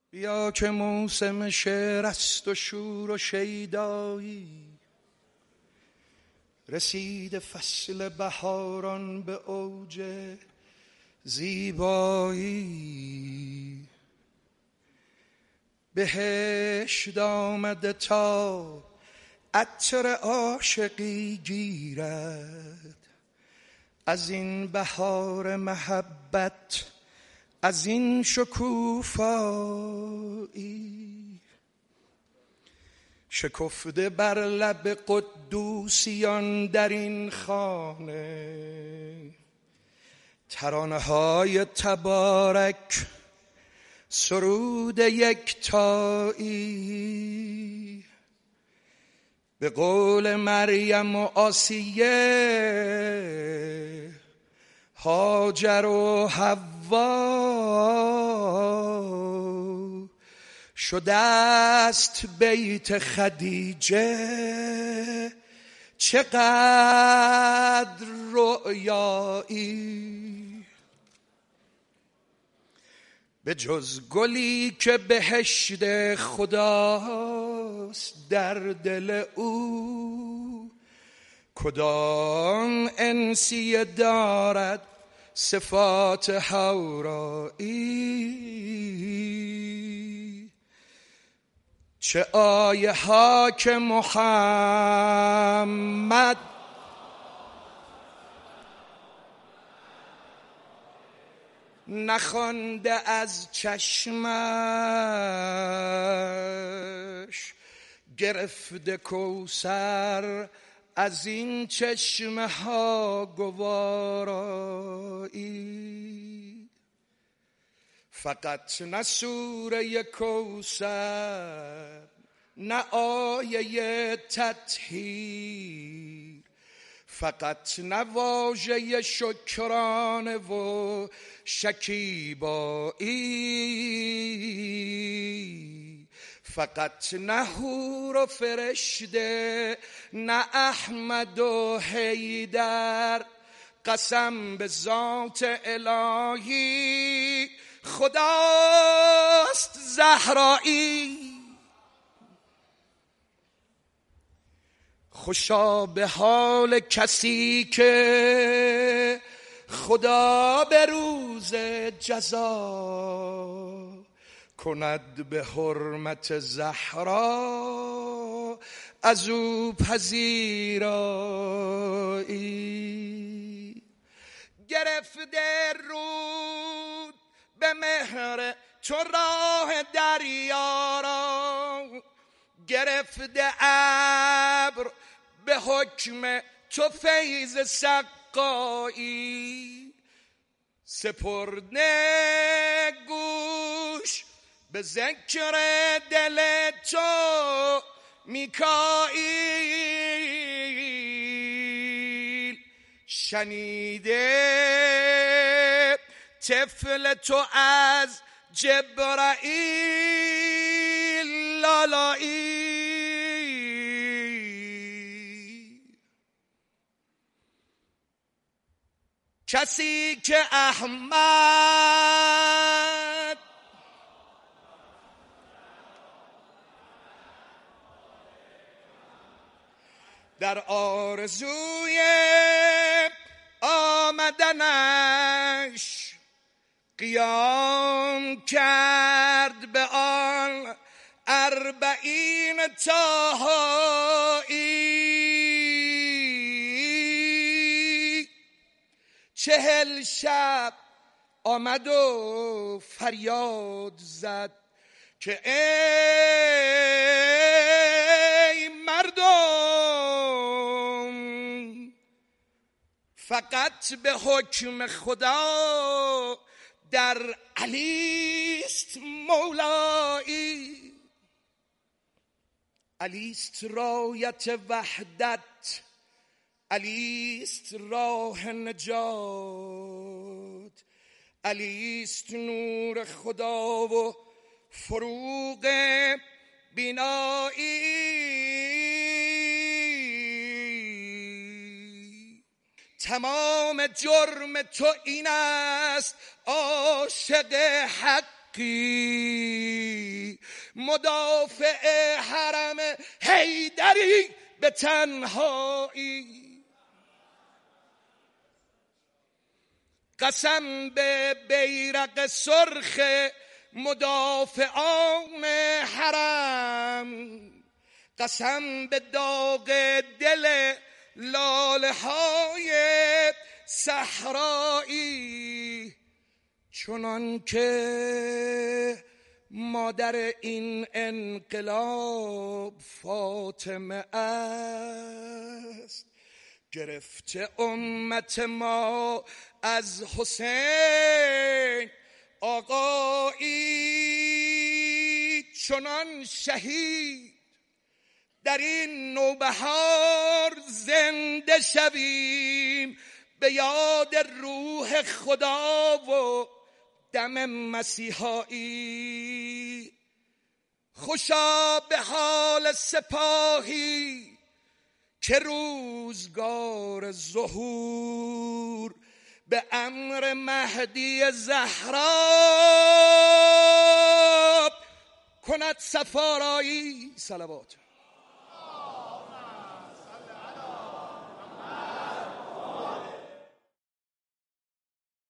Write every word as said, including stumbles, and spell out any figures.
بیا که موسم شعر است و شور و شیدایی، رسید فصل بهاران به اوج زیبایی. بهشت آمده تا عطر عاشقی گیرد، از این بهار محبت، از این شکوفایی. شکفته بر لب قدوسیان در این خانه، ترانه های تبارک، سرود یکتایی. به قول مریم و آسیه، هاجر و حوا، شده است بیت خدیجه چقدر رؤیایی. به جز گلی که بهشت خداست در دل او، کدام انسیه دارد صفات حورایی. چه آیه ها که محمد نخوانده از چشمش، گرفته کوثر از این چشمه ها گوارایی. فقط نه سوره کوثر، نه آیه تطهیر، فقط نه واژه شکرانه و شکیبایی، فقط نه حور و فرشته، نه احمد و حیدر. قسم به ذات الهی خداست زهرایی. خوشا به حال کسی که خدا به روز جزا، کند به حرمت زهرا از او پذیرایی. گرفته رود به مهر تو راه دریا را، گرفته ابر به حکم تو فیض سقایی. سپرده گوش به ذکر دل تو میکائیل، شنیده طفل تو از جبرائیل لالایی. کسی که احمد در آرزوی آمدنش قیام کرد به آن اربعین تاهایی. چهل شب آمد و فریاد زد که ای مردم، فقط به حکم خدا در علیست مولایی. علیست رایت وحدت، علیست راه نجات، علیست نور خدا و فروغ بینایی. تمام جرم تو این است عاشق حقی، مدافع حرم حیدری به تنهایی. قسم به بیرق سرخ مدافعان حرم، قسم به داغ دل لاله های صحرایی. چنان که مادر این انقلاب فاطمه است، گرفته امت ما از حسین آقایی. چنان شهید در این نوبهار زنده شویم، به یاد روح خدا و دم مسیحایی. خوشا به حال سپاهی که روزگار ظهور به امر مهدی زهرا کند سفارایی. صلوات.